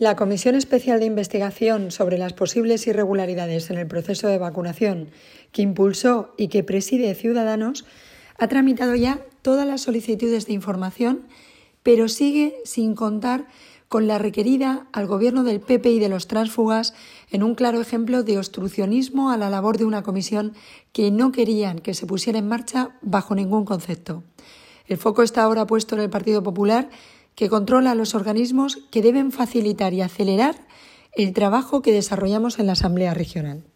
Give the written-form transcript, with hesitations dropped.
La Comisión Especial de Investigación sobre las posibles irregularidades en el proceso de vacunación, que impulsó y que preside Ciudadanos, ha tramitado ya todas las solicitudes de información, pero sigue sin contar con la requerida al gobierno del PP y de los tránsfugas en un claro ejemplo de obstruccionismo a la labor de una comisión que no querían que se pusiera en marcha bajo ningún concepto. El foco está ahora puesto en el Partido Popular, que controla los organismos que deben facilitar y acelerar el trabajo que desarrollamos en la Asamblea Regional.